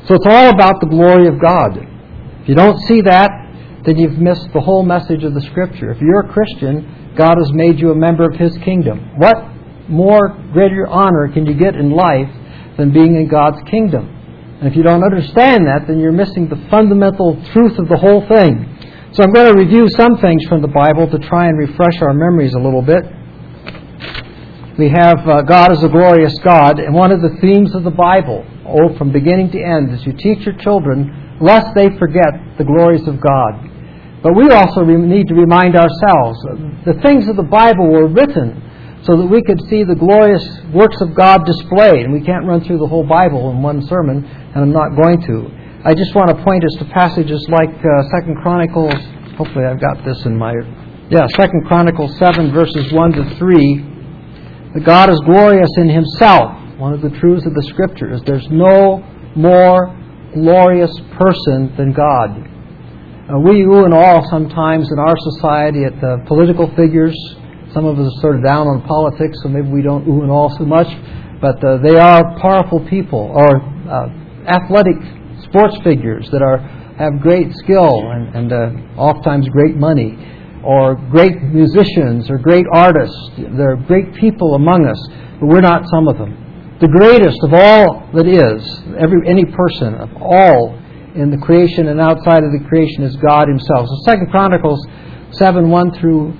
So it's all about the glory of God. If you don't see that, then you've missed the whole message of the Scripture. If you're a Christian, God has made you a member of His kingdom. What more greater honor can you get in life than being in God's kingdom? And if you don't understand that, then you're missing the fundamental truth of the whole thing. So I'm going to review some things from the Bible to try and refresh our memories a little bit. We have God is a glorious God, and one of the themes of the Bible, from beginning to end, is you teach your children lest they forget the glories of God. But we also need to remind ourselves the things of the Bible were written so that we could see the glorious works of God displayed. And we can't run through the whole Bible in one sermon, and I'm not going to. I just want to point us to passages like 2 Chronicles, hopefully I've got this in my... 2 Chronicles 7, verses 1 to 3. That God is glorious in Himself. One of the truths of the Scripture is there's no more glorious person than God. We ooh and all sometimes in our society at the political figures. Some of us are sort of down on politics, so maybe we don't ooh and all so much. But they are powerful people, or athletic sports figures that have great skill and oftentimes great money, or great musicians or great artists. There are great people among us, but we're not some of them. The greatest of all that is, any person of all in the creation and outside of the creation is God Himself. So 2 Chronicles 7, 1 through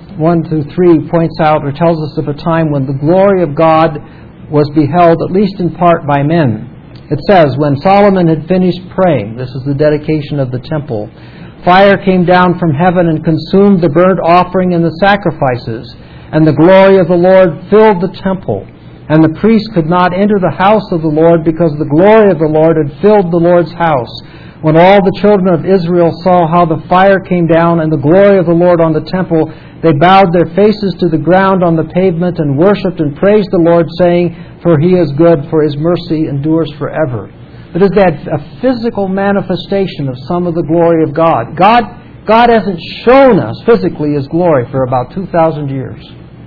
3 points out or tells us of a time when the glory of God was beheld, at least in part, by men. It says, when Solomon had finished praying, this is the dedication of the temple, fire came down from heaven and consumed the burnt offering and the sacrifices, and the glory of the Lord filled the temple. And the priest could not enter the house of the Lord because the glory of the Lord had filled the Lord's house. When all the children of Israel saw how the fire came down and the glory of the Lord on the temple, they bowed their faces to the ground on the pavement and worshipped and praised the Lord, saying, for He is good, for His mercy endures forever. It is that a physical manifestation of some of the glory of God. God hasn't shown us physically His glory for about 2,000 years.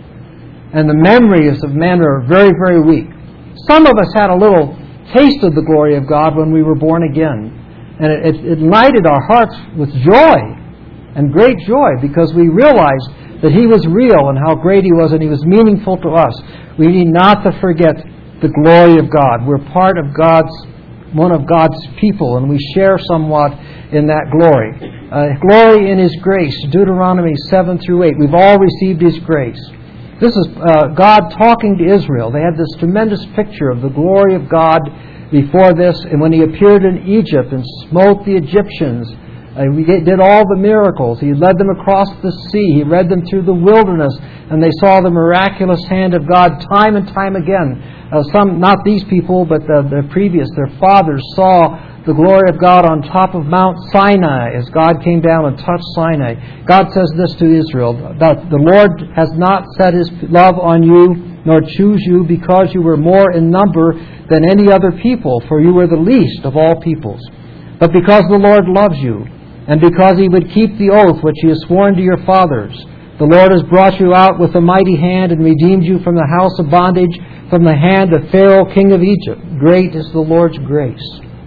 And the memories of men are very, very weak. Some of us had a little taste of the glory of God when we were born again. And it lighted our hearts with joy, and great joy, because we realized that He was real and how great He was, and He was meaningful to us. We need not to forget the glory of God. We're part of one of God's people, and we share somewhat in that glory. Glory in His grace, Deuteronomy 7 through 8. We've all received His grace. This is God talking to Israel. They had this tremendous picture of the glory of God before this, and when He appeared in Egypt and smote the Egyptians, He did all the miracles. He led them across the sea. He led them through the wilderness, and they saw the miraculous hand of God time and time again. Some, not these people, but their fathers saw the glory of God on top of Mount Sinai as God came down and touched Sinai. God says this to Israel, that the Lord has not set His love on you, nor choose you, because you were more in number than any other people, for you were the least of all peoples. But because the Lord loves you, and because He would keep the oath which He has sworn to your fathers, the Lord has brought you out with a mighty hand and redeemed you from the house of bondage, from the hand of Pharaoh, king of Egypt. Great is the Lord's grace.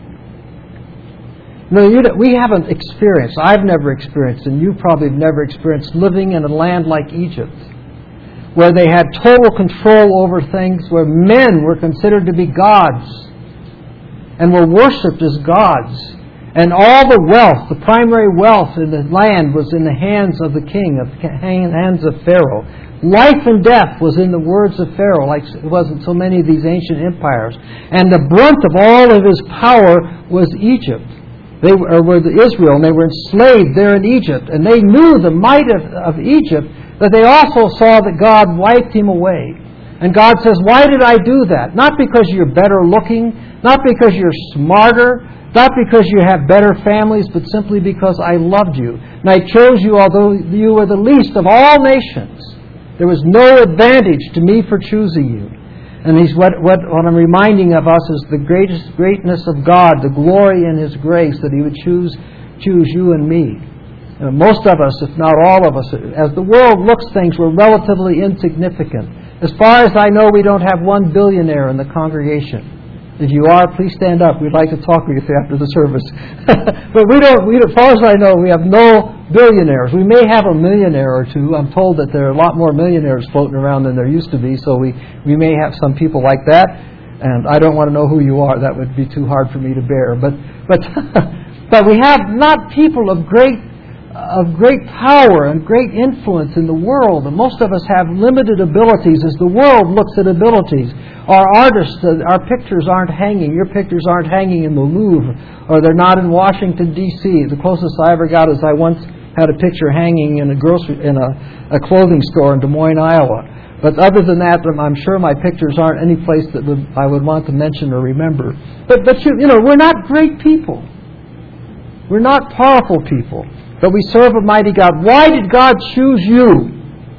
No, we haven't experienced, I've never experienced, and you probably have never experienced, living in a land like Egypt, where they had total control over things, where men were considered to be gods and were worshipped as gods. And all the wealth, the primary wealth in the land, was in the hands of the king, of the hands of Pharaoh. Life and death was in the words of Pharaoh, like it was in so many of these ancient empires. And the brunt of all of his power was Egypt. They were Israel, and they were enslaved there in Egypt. And they knew the might of Egypt, but they also saw that God wiped him away. And God says, why did I do that? Not because you're better looking, not because you're smarter, not because you have better families, but simply because I loved you. And I chose you although you were the least of all nations. There was no advantage to me for choosing you. And what I'm reminding of us is the greatness of God, the glory in His grace, that He would choose you and me. Most of us, if not all of us, as the world looks things, we're relatively insignificant. As far as I know, we don't have one billionaire in the congregation. If you are, please stand up. We'd like to talk with you after the service. But as far as I know, we have no billionaires. We may have a millionaire or two. I'm told that there are a lot more millionaires floating around than there used to be, so we may have some people like that. And I don't want to know who you are. That would be too hard for me to bear. But we have not people of great power and great influence in the world. And most of us have limited abilities as the world looks at abilities. Our artists, our pictures aren't hanging. Your pictures aren't hanging in the Louvre, or they're not in Washington, D.C. The closest I ever got is I once had a picture hanging in a clothing store in Des Moines, Iowa. But other than that, I'm sure my pictures aren't any place that I would want to mention or remember. But we're not great people. We're not powerful people. But we serve a mighty God. Why did God choose you?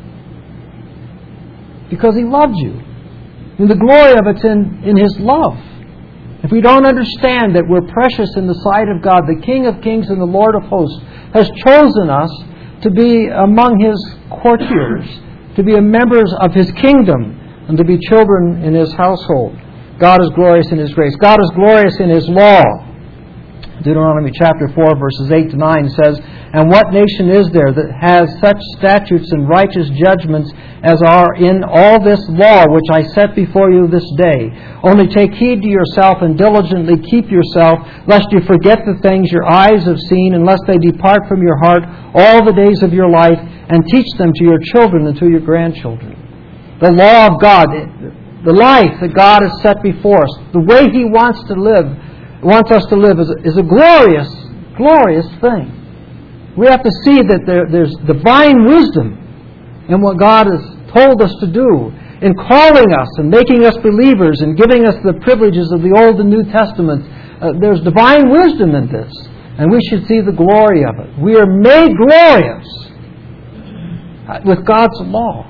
Because He loved you. And the glory of it's in His love. If we don't understand that we're precious in the sight of God, the King of Kings and the Lord of Hosts has chosen us to be among His courtiers, to be members of His kingdom, and to be children in His household. God is glorious in His grace. God is glorious in His law. Deuteronomy chapter 4, verses 8 to 9 says, "And what nation is there that has such statutes and righteous judgments as are in all this law which I set before you this day? Only take heed to yourself and diligently keep yourself, lest you forget the things your eyes have seen, and lest they depart from your heart all the days of your life, and teach them to your children and to your grandchildren." The law of God, the life that God has set before us, the way He wants us to live is a glorious, glorious thing. We have to see that there's divine wisdom in what God has told us to do, in calling us and making us believers and giving us the privileges of the Old and New Testaments. There's divine wisdom in this, and we should see the glory of it. We are made glorious with God's law.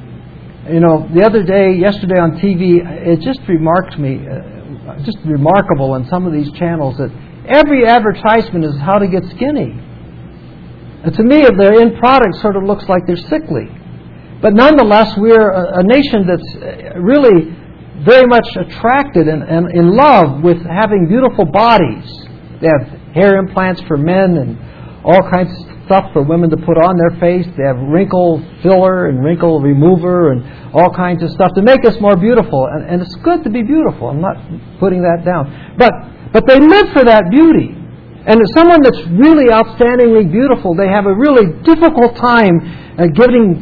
Yesterday on TV, it just remarked me, just remarkable on some of these channels that every advertisement is how to get skinny. And to me, their end product sort of looks like they're sickly. But nonetheless, we're a nation that's really very much attracted and in love with having beautiful bodies. They have hair implants for men and all kinds of stuff for women to put on their face. They have wrinkle filler and wrinkle remover and all kinds of stuff to make us more beautiful. And it's good to be beautiful. I'm not putting that down. But they live for that beauty. And as someone that's really outstandingly beautiful, they have a really difficult time getting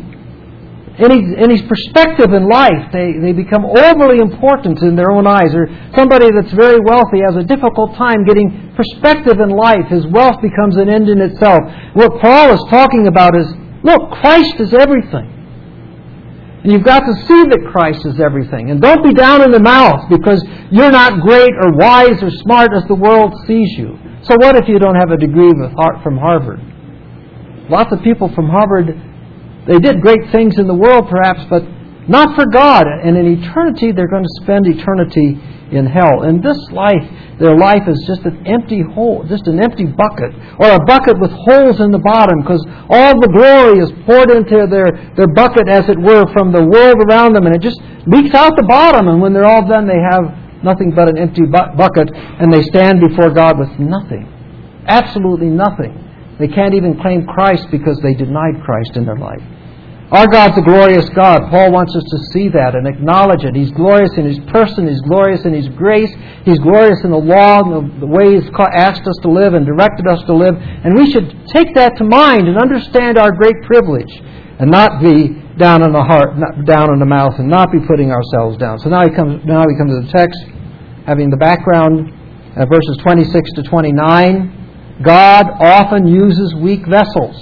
any perspective in life. They become overly important in their own eyes. Or somebody that's very wealthy has a difficult time getting perspective in life. His wealth becomes an end in itself. What Paul is talking about is, look, Christ is everything. And you've got to see that Christ is everything. And don't be down in the mouth because you're not great or wise or smart as the world sees you. So what if you don't have a degree from Harvard? Lots of people from Harvard, they did great things in the world perhaps, but not for God. And in eternity, they're going to spend eternity in hell. In this life, their life is just an empty hole, just an empty bucket, or a bucket with holes in the bottom, because all the glory is poured into their bucket, as it were, from the world around them, and it just leaks out the bottom. And when they're all done, they have nothing but an empty bucket, and they stand before God with nothing. Absolutely nothing. They can't even claim Christ because they denied Christ in their life. Our God's a glorious God. Paul wants us to see that and acknowledge it. He's glorious in His person. He's glorious in His grace. He's glorious in the law and the way He's asked us to live and directed us to live. And we should take that to mind and understand our great privilege and not be down in the heart, not down in the mouth, and not be putting ourselves down. So now we come to the text, having the background, verses 26 to 29. God often uses weak vessels.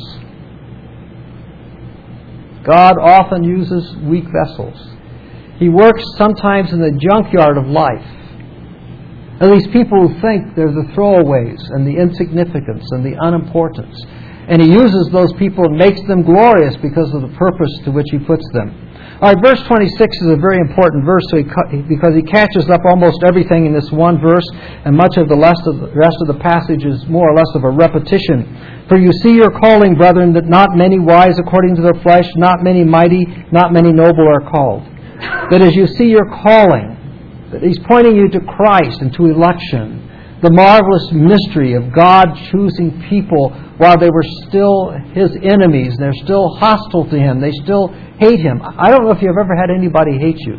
God often uses weak vessels. He works sometimes in the junkyard of life. At least people who think they're the throwaways and the insignificance and the unimportance. And He uses those people and makes them glorious because of the purpose to which He puts them. All right, verse 26 is a very important verse because He catches up almost everything in this one verse, and much of the rest of the passage is more or less of a repetition. For you see your calling, brethren, that not many wise according to their flesh, not many mighty, not many noble are called. That as you see your calling, He's pointing you to Christ and to election. The marvelous mystery of God choosing people while they were still His enemies. They're still hostile to Him. They still hate Him. I don't know if you've ever had anybody hate you.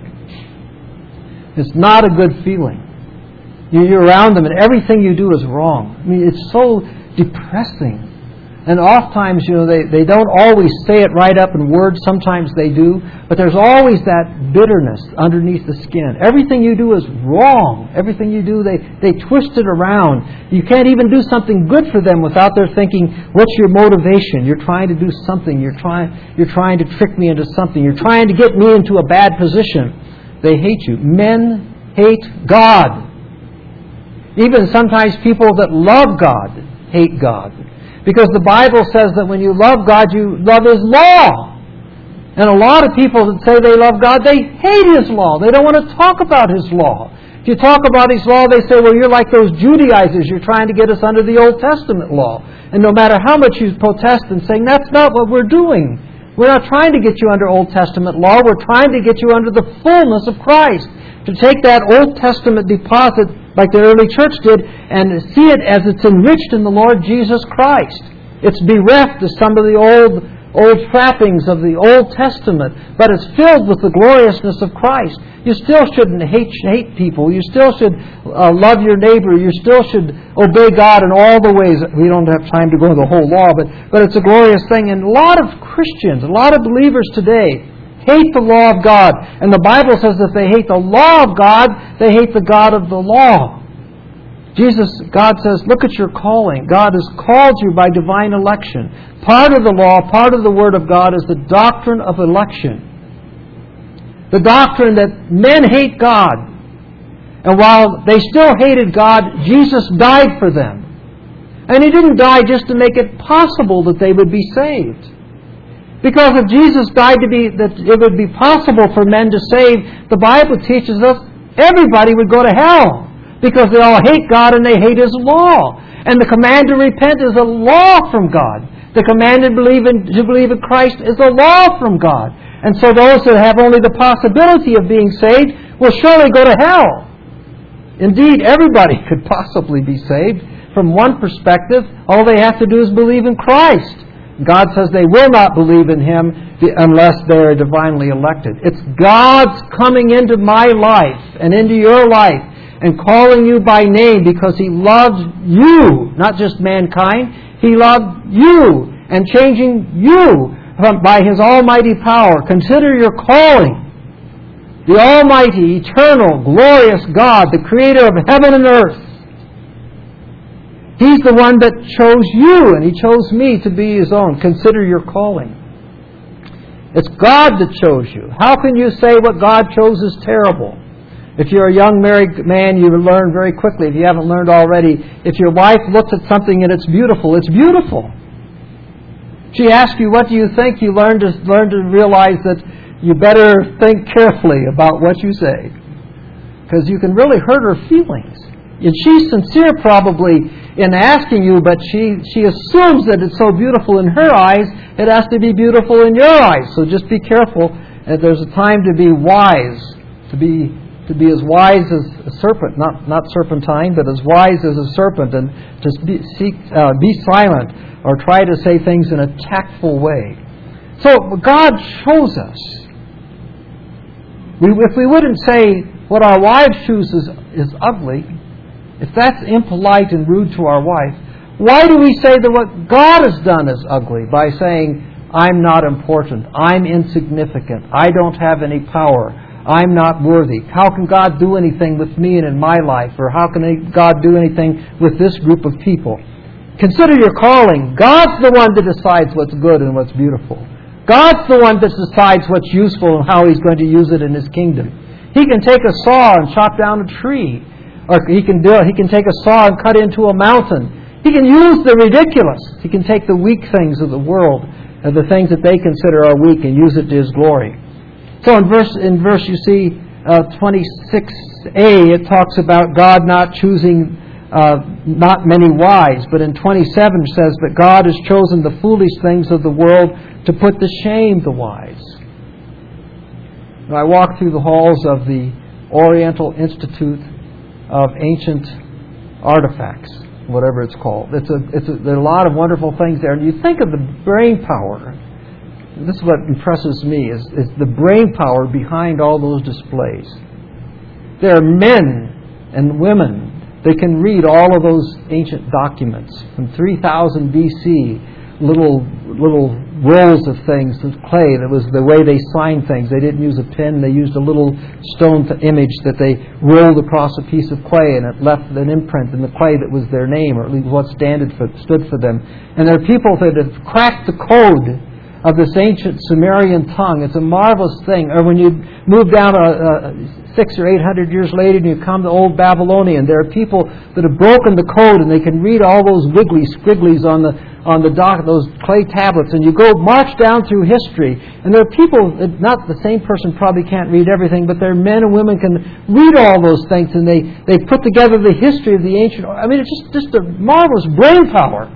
It's not a good feeling. You're around them and everything you do is wrong. I mean, it's so depressing. And oftentimes, they don't always say it right up in words. Sometimes they do. But there's always that bitterness underneath the skin. Everything you do is wrong. Everything you do, they twist it around. You can't even do something good for them without their thinking, what's your motivation? You're trying to do something. You're trying to trick me into something. You're trying to get me into a bad position. They hate you. Men hate God. Even sometimes people that love God hate God. Because the Bible says that when you love God, you love His law. And a lot of people that say they love God, they hate His law. They don't want to talk about His law. If you talk about His law, they say, well, you're like those Judaizers. You're trying to get us under the Old Testament law. And no matter how much you protest and saying, that's not what we're doing. We're not trying to get you under Old Testament law. We're trying to get you under the fullness of Christ. To take that Old Testament deposit like the early church did and see it as it's enriched in the Lord Jesus Christ. It's bereft of some of the old trappings of the Old Testament, but it's filled with the gloriousness of Christ. You still shouldn't hate people. You still should love your neighbor. You still should obey God in all the ways. We don't have time to go into the whole law, but it's a glorious thing. And a lot of Christians, a lot of believers today hate the law of God. And the Bible says if they hate the law of God, they hate the God of the law. God says, look at your calling. God has called you by divine election. Part of the law, part of the Word of God is the doctrine of election. The doctrine that men hate God. And while they still hated God, Jesus died for them. And He didn't die just to make it possible that they would be saved. Because if Jesus died that it would be possible for men to save, the Bible teaches us everybody would go to hell. Because they all hate God and they hate His law. And the command to repent is a law from God. The command to believe in Christ is a law from God. And so those that have only the possibility of being saved will surely go to hell. Indeed, everybody could possibly be saved. From one perspective, all they have to do is believe in Christ. God says they will not believe in Him unless they are divinely elected. It's God's coming into my life and into your life and calling you by name because He loves you, not just mankind. He loved you and changing you by His almighty power. Consider your calling. The almighty, eternal, glorious God, the creator of heaven and earth. He's the one that chose you, and He chose me to be His own. Consider your calling. It's God that chose you. How can you say what God chose is terrible? If you're a young married man, you will learn very quickly, if you haven't learned already, if your wife looks at something and it's beautiful, it's beautiful. She asks you, what do you think? You learn to realize that you better think carefully about what you say. Because you can really hurt her feelings. And she's sincere probably in asking you, but she assumes that it's so beautiful in her eyes, it has to be beautiful in your eyes. So just be careful. And there's a time to be wise, to be as wise as a serpent, not serpentine, but as wise as a serpent, and to be silent or try to say things in a tactful way. So God chose us. If we wouldn't say what our wives choose is ugly, if that's impolite and rude to our wife, why do we say that what God has done is ugly by saying, I'm not important, I'm insignificant, I don't have any power, I'm not worthy? How can God do anything with me and in my life? Or how can God do anything with this group of people? Consider your calling. God's the one that decides what's good and what's beautiful. God's the one that decides what's useful and how He's going to use it in His kingdom. He can take a saw and chop down a tree. Or He can take a saw and cut into a mountain. He can use the ridiculous. He can take the weak things of the world, the things that they consider are weak, and use it to His glory. So in verse you see 26a, it talks about God not choosing not many wise, but in 27 it says that God has chosen the foolish things of the world to put to shame the wise. When I walk through the halls of the Oriental Institute of Ancient Artifacts, whatever it's called. There are a lot of wonderful things there. And you think of the brain power. This is what impresses me, is the brain power behind all those displays. There are men and women. They can read all of those ancient documents from 3000 BC, little rolls of things of clay. That was the way they signed things. They didn't use a pen. They used a little stone image that they rolled across a piece of clay, and it left an imprint in the clay that was their name, or at least what stood for them. And there are people that have cracked the code of this ancient Sumerian tongue. It's a marvelous thing. Or when you move down 600 or 800 years later and you come to Old Babylonian, there are people that have broken the code and they can read all those wiggly squigglies on the dock, those clay tablets, and you go march down through history, and there are people, not the same person probably can't read everything, but there are men and women can read all those things, and they put together the history of the ancient. I mean, it's just a marvelous brain power.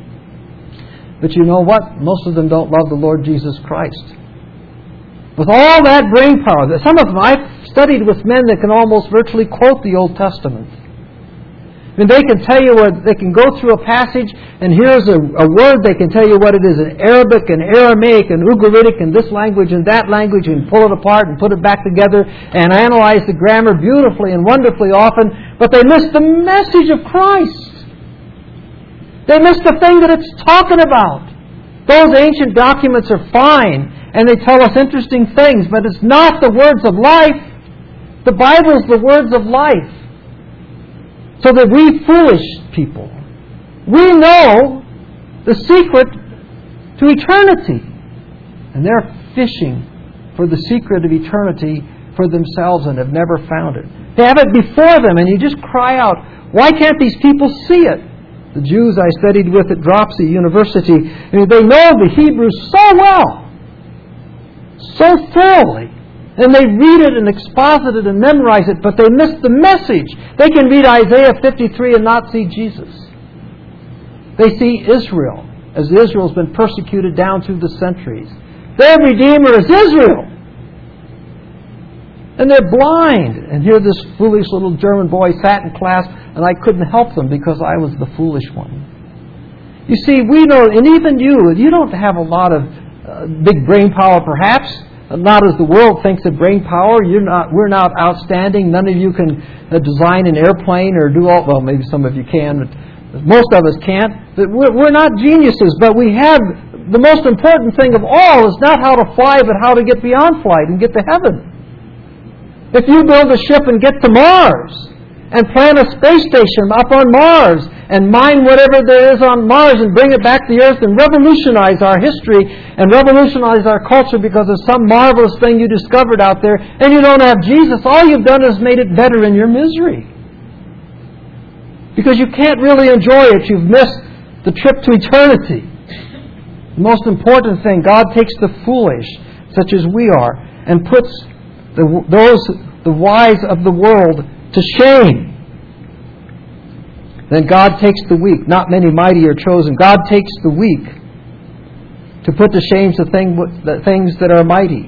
But you know what? Most of them don't love the Lord Jesus Christ. With all that brain power, some of them, I've studied with men that can almost virtually quote the Old Testament. I mean, they can tell you what, they can go through a passage, and here's a word, they can tell you what it is in Arabic and Aramaic and Ugaritic and this language and that language, and pull it apart and put it back together and analyze the grammar beautifully and wonderfully often, but they miss the message of Christ. They miss the thing that it's talking about. Those ancient documents are fine, and they tell us interesting things, but it's not the words of life. The Bible is the words of life. So that we foolish people, we know the secret to eternity. And they're fishing for the secret of eternity for themselves and have never found it. They have it before them, and you just cry out, why can't these people see it? The Jews I studied with at Dropsy University, they know the Hebrew so well, so thoroughly. And they read it and exposit it and memorize it, but they miss the message. They can read Isaiah 53 and not see Jesus. They see Israel, as Israel's been persecuted down through the centuries. Their Redeemer is Israel. And they're blind. And here this foolish little German boy sat in class, and I couldn't help them because I was the foolish one. You see, we know, and even you don't have a lot of big brain power perhaps. Not as the world thinks of brain power. We're not outstanding. None of you can design an airplane or do all. Well, maybe some of you can, but most of us can't. But we're not geniuses. But we have the most important thing of all is not how to fly, but how to get beyond flight and get to heaven. If you build a ship and get to Mars and plant a space station up on Mars and mine whatever there is on Mars and bring it back to the earth and revolutionize our history and revolutionize our culture because of some marvelous thing you discovered out there, and you don't have Jesus, all you've done is made it better in your misery. Because you can't really enjoy it. You've missed the trip to eternity. The most important thing, God takes the foolish, such as we are, and puts the wise of the world to shame. Then God takes the weak. Not many mighty are chosen. God takes the weak to put to shame the things that are mighty.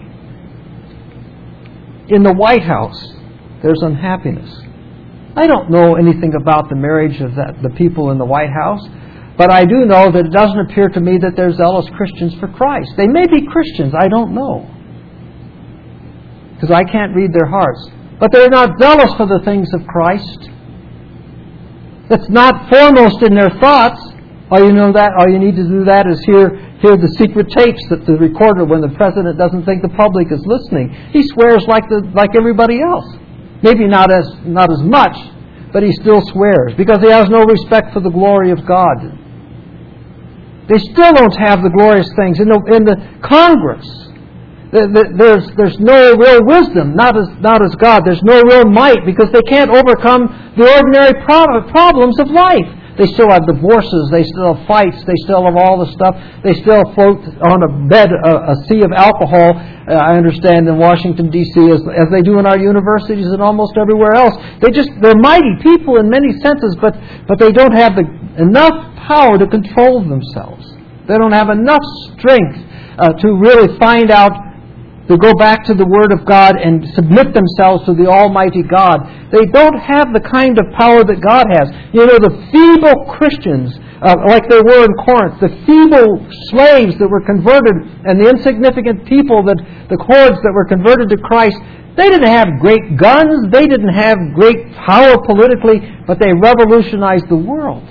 In the White House, there's unhappiness. I don't know anything about the marriage of the people in the White House, but I do know that it doesn't appear to me that they're zealous Christians for Christ. They may be Christians, I don't know, because I can't read their hearts. But they're not zealous for the things of Christ. It's not foremost in their thoughts. All you need to do that is hear the secret tapes that the recorder, when the president doesn't think the public is listening, he swears like everybody else. Maybe not as much, but he still swears because he has no respect for the glory of God. They still don't have the glorious things in the Congress. There's no real wisdom, not as God. There's no real might because they can't overcome the ordinary problems of life. They still have divorces. They still have fights. They still have all the stuff. They still float on a sea of alcohol. I understand in Washington D.C. as they do in our universities and almost everywhere else. They're mighty people in many senses, but they don't have enough power to control themselves. They don't have enough strength to really find out to go back to the Word of God and submit themselves to the Almighty God. They don't have the kind of power that God has. You know, the feeble Christians, like they were in Corinth, the feeble slaves that were converted, and the insignificant people, the hordes that were converted to Christ, they didn't have great guns, they didn't have great power politically, but they revolutionized the world.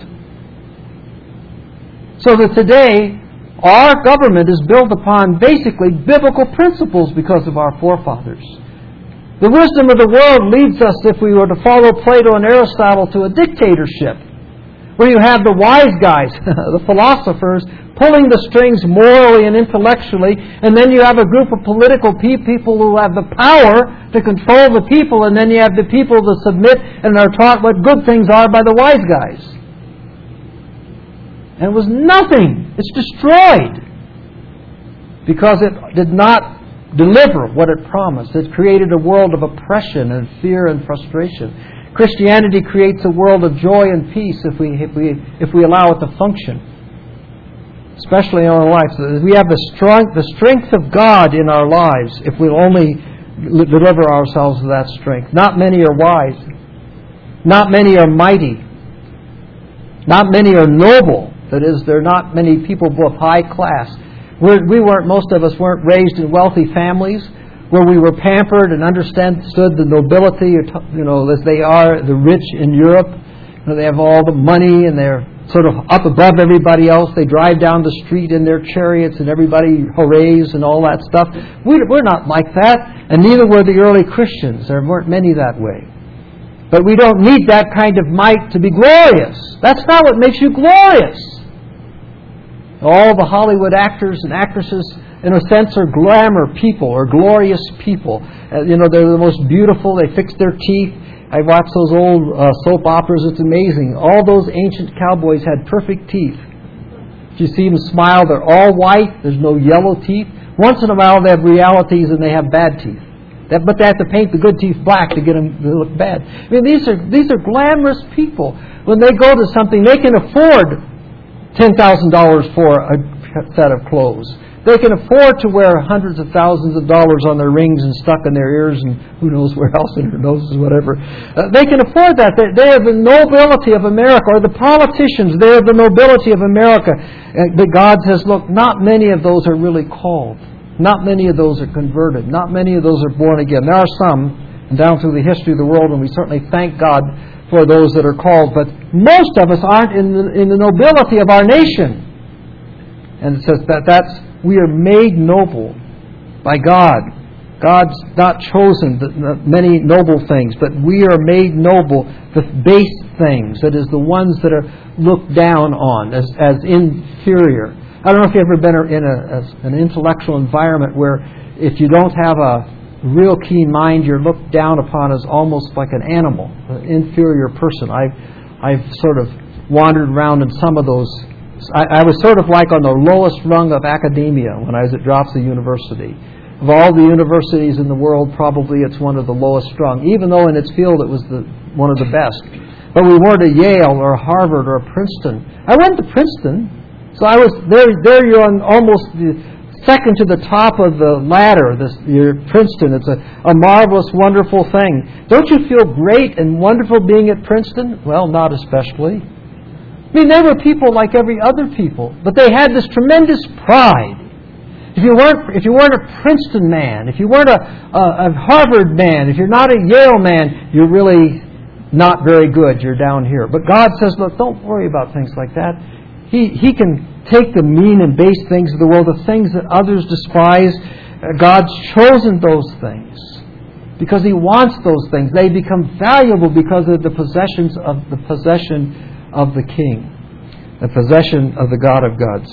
So that today, our government is built upon basically biblical principles because of our forefathers. The wisdom of the world leads us, if we were to follow Plato and Aristotle, to a dictatorship, where you have the wise guys, the philosophers, pulling the strings morally and intellectually, and then you have a group of political people who have the power to control the people, and then you have the people that submit and are taught what good things are by the wise guys. And it was nothing. It's destroyed. Because it did not deliver what it promised. It created a world of oppression and fear and frustration. Christianity creates a world of joy and peace if we allow it to function. Especially in our lives. We have the strength of God in our lives if we'll only deliver ourselves to that strength. Not many are wise. Not many are mighty. Not many are noble. That is, there are not many people of high class. Most of us weren't raised in wealthy families where we were pampered and understood the nobility, as they are, the rich in Europe. They have all the money and they're sort of up above everybody else. They drive down the street in their chariots and everybody hoorays and all that stuff. We're not like that, and neither were the early Christians. There weren't many that way. But we don't need that kind of might to be glorious. That's not what makes you glorious. All the Hollywood actors and actresses, in a sense, are glamour people or glorious people. They're the most beautiful. They fix their teeth. I watch those old soap operas. It's amazing. All those ancient cowboys had perfect teeth. If you see them smile, they're all white. There's no yellow teeth. Once in a while, they have realities and they have bad teeth. But they have to paint the good teeth black to get them to look bad. I mean, these are glamorous people. When they go to something, they can afford $10,000 for a set of clothes. They can afford to wear hundreds of thousands of dollars on their rings and stuck in their ears and who knows where else in their noses, whatever. They can afford that. They are the nobility of America, or the politicians. They are the nobility of America. But God says, look, not many of those are really called. Not many of those are converted. Not many of those are born again. There are some, and down through the history of the world, and we certainly thank God for those that are called. But most of us aren't in the nobility of our nation. And it says we are made noble by God. God's not chosen many noble things, but we are made noble, the base things, that is, the ones that are looked down on as inferior. I don't know if you've ever been in an intellectual environment where if you don't have a real keen mind, you're looked down upon as almost like an animal, an inferior person. I've sort of wandered around in some of those. I was sort of like on the lowest rung of academia when I was at Dropsy University. Of all the universities in the world, probably it's one of the lowest strung, even though in its field it was one of the best. But we weren't at Yale or Harvard or Princeton. I went to Princeton, so I was there. You're on almost the second to the top of the ladder. You're Princeton. It's a marvelous, wonderful thing. Don't you feel great and wonderful being at Princeton? Well, not especially. I mean, they were people like every other people, but they had this tremendous pride. If you weren't a Princeton man, if you weren't a Harvard man, if you're not a Yale man, you're really not very good. You're down here. But God says, look, don't worry about things like that. He can take the mean and base things of the world, the things that others despise. God's chosen those things because He wants those things. They become valuable because of the possession of the King, the possession of the God of gods.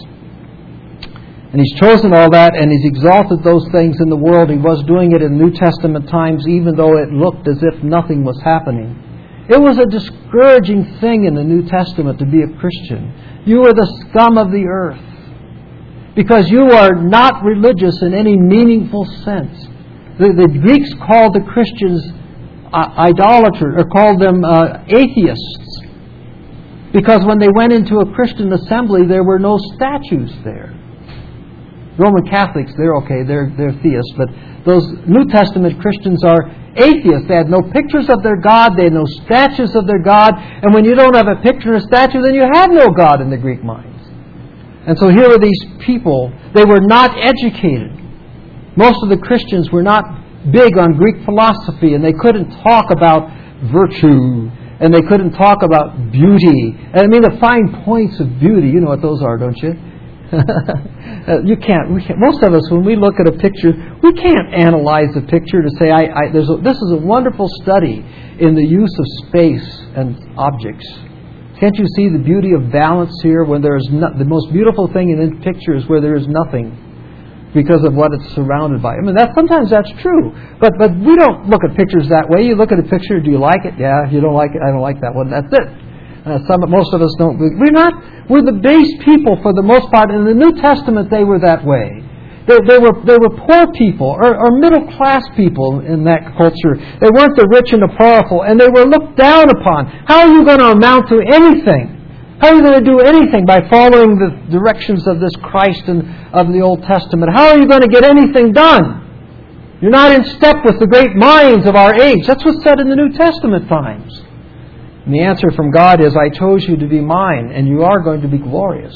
And He's chosen all that, and He's exalted those things in the world. He was doing it in New Testament times, even though it looked as if nothing was happening. It was a discouraging thing in the New Testament to be a Christian. You are the scum of the earth because you are not religious in any meaningful sense. The Greeks called the Christians idolaters, or called them atheists, because when they went into a Christian assembly, there were no statues there. Roman Catholics, they're okay, they're theists, but those New Testament Christians are atheists. They had no pictures of their God, they had no statues of their God, and when you don't have a picture or a statue, then you have no God in the Greek minds. And so here are these people, they were not educated. Most of the Christians were not big on Greek philosophy, and they couldn't talk about virtue, and they couldn't talk about beauty. And I mean the fine points of beauty, you know what those are, don't you? We can't. Most of us, when we look at a picture, we can't analyze a picture to say, this is a wonderful study in the use of space and objects. Can't you see the beauty of balance here when there is the most beautiful thing in a picture is where there is nothing because of what it's surrounded by. I mean, sometimes that's true. But we don't look at pictures that way. You look at a picture, do you like it? Yeah, if you don't like it, I don't like that one. That's it. Most of us don't. We're the base people for the most part. In the New Testament, they were that way. They were poor people or middle class people in that culture. They weren't the rich and the powerful, and they were looked down upon. How are you going to amount to anything? How are you going to do anything by following the directions of this Christ and of the Old Testament? How are you going to get anything done? You're not in step with the great minds of our age. That's what's said in the New Testament times. And the answer from God is, I chose you to be mine, and you are going to be glorious.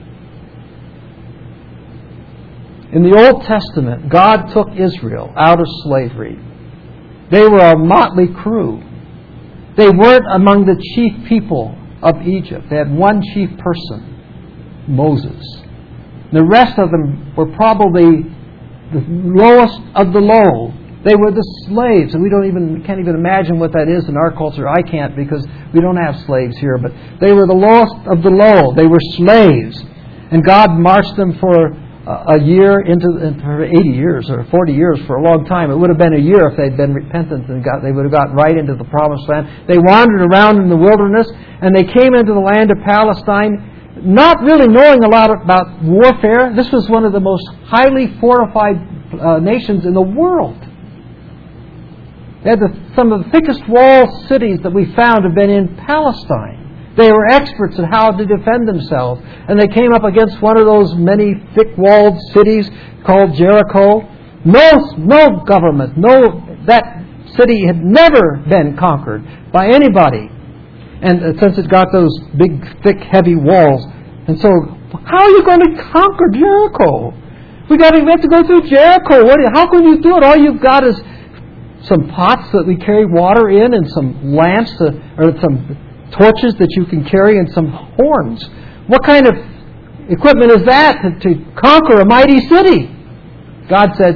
In the Old Testament, God took Israel out of slavery. They were a motley crew. They weren't among the chief people of Egypt. They had one chief person, Moses. The rest of them were probably the lowest of the low. They were the slaves, and we can't even imagine what that is in our culture. I can't, because we don't have slaves here, but they were the lowest of the low. They were slaves. And God marched them for a year for 80 years or 40 years, for a long time. It would have been a year if they'd been repentant, and they would have gotten right into the promised land. They wandered around in the wilderness, and they came into the land of Palestine, not really knowing a lot about warfare. This was one of the most highly fortified nations in the world. They had some of the thickest walled cities that we found have been in Palestine. They were experts at how to defend themselves. And they came up against one of those many thick-walled cities called Jericho. No government, that city had never been conquered by anybody. And since it got those big, thick, heavy walls. And so, how are you going to conquer Jericho? We have to go through Jericho. How can you do it? All you've got is some pots that we carry water in, and some lamps or some torches that you can carry, and some horns. What kind of equipment is that to conquer a mighty city? God said,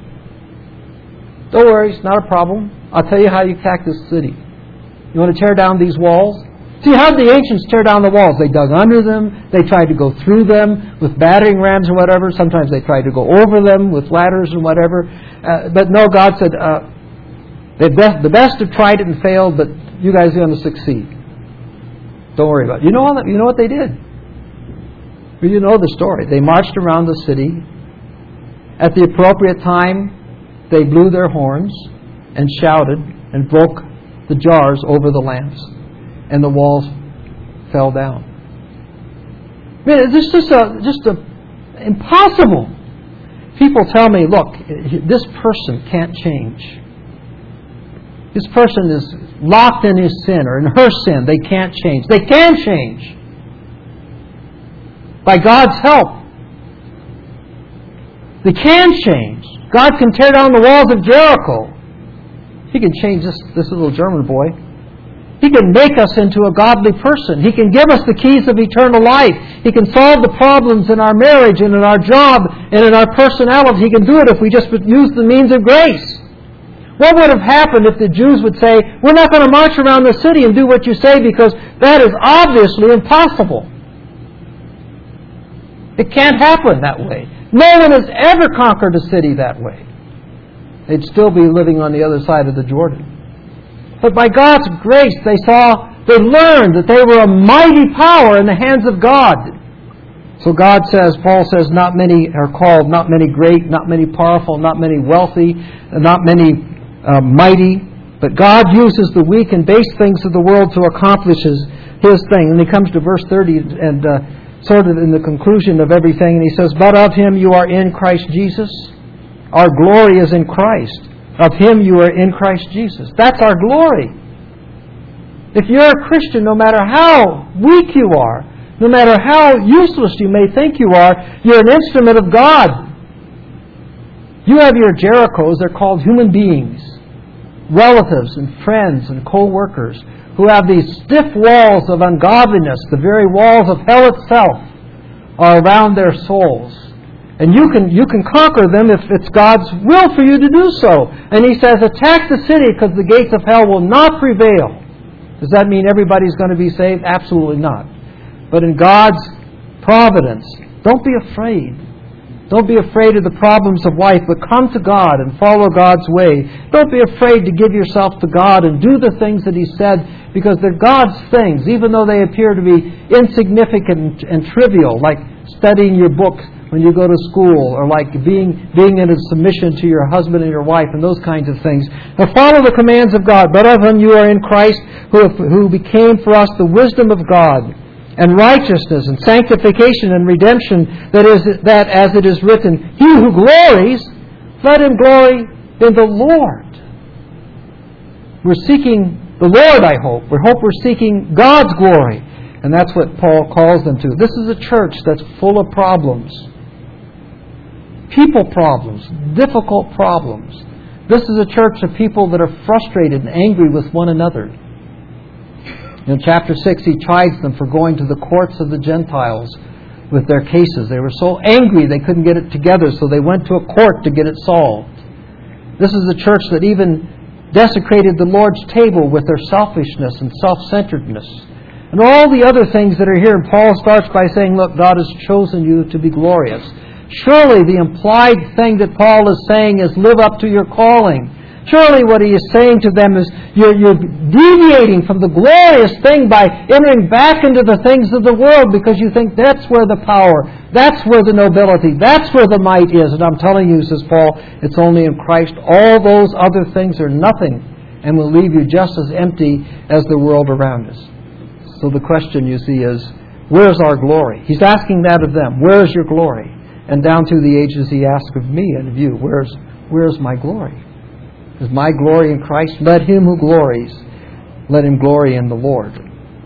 don't worry, it's not a problem. I'll tell you how you attack this city. You want to tear down these walls? See, how did the ancients tear down the walls? They dug under them. They tried to go through them with battering rams or whatever. Sometimes they tried to go over them with ladders and whatever. But no, God said, the best have tried it and failed, but you guys are going to succeed. Don't worry about it. You know what they did? You know the story. They marched around the city. At the appropriate time, they blew their horns and shouted and broke the jars over the lamps, and the walls fell down. I mean, it's just impossible. People tell me, look, this person can't change. This person is locked in his sin or in her sin. They can't change. They can change. By God's help. They can change. God can tear down the walls of Jericho. He can change this little German boy. He can make us into a godly person. He can give us the keys of eternal life. He can solve the problems in our marriage and in our job and in our personality. He can do it if we just use the means of grace. What would have happened if the Jews would say, we're not going to march around the city and do what you say because that is obviously impossible. It can't happen that way. No one has ever conquered a city that way. They'd still be living on the other side of the Jordan. But by God's grace, they learned that they were a mighty power in the hands of God. So God says, Paul says, not many are called, not many great, not many powerful, not many wealthy, not many mighty, but God uses the weak and base things of the world to accomplish His thing. And he comes to verse 30, and sort of in the conclusion of everything, and he says, but of Him you are in Christ Jesus. Our glory is in Christ. Of Him you are in Christ Jesus. That's our glory. If you're a Christian, no matter how weak you are, no matter how useless you may think you are, you're an instrument of God. You have your Jerichos, they're called human beings, relatives and friends and co-workers, who have these stiff walls of ungodliness, the very walls of hell itself, are around their souls. And you can conquer them if it's God's will for you to do so. And He says, attack the city because the gates of hell will not prevail. Does that mean everybody's going to be saved? Absolutely not. But in God's providence, don't be afraid. Don't be afraid of the problems of life, but come to God and follow God's way. Don't be afraid to give yourself to God and do the things that He said, because they're God's things, even though they appear to be insignificant and trivial, like studying your book when you go to school, or like being in a submission to your husband and your wife, and those kinds of things. Now follow the commands of God. But of Him you are in Christ, who became for us the wisdom of God, and righteousness, and sanctification, and redemption, that as it is written, He who glories, let him glory in the Lord. We're seeking the Lord, I hope. We hope we're seeking God's glory. And that's what Paul calls them to. This is a church that's full of problems. People problems, difficult problems. This is a church of people that are frustrated and angry with one another. In chapter 6, he chides them for going to the courts of the Gentiles with their cases. They were so angry they couldn't get it together, so they went to a court to get it solved. This is a church that even desecrated the Lord's table with their selfishness and self-centeredness. And all the other things that are here. And Paul starts by saying, look, God has chosen you to be glorious. Surely the implied thing that Paul is saying is live up to your calling. Surely what he is saying to them is you're deviating from the glorious thing by entering back into the things of the world because you think that's where the power, that's where the nobility, that's where the might is. And I'm telling you, says Paul, it's only in Christ. All those other things are nothing and will leave you just as empty as the world around us. So the question, you see, is where's our glory? He's asking that of them. Where's your glory? And down through the ages he asks of me and of you, where's my glory? Is my glory in Christ? Let him who glories, let him glory in the Lord.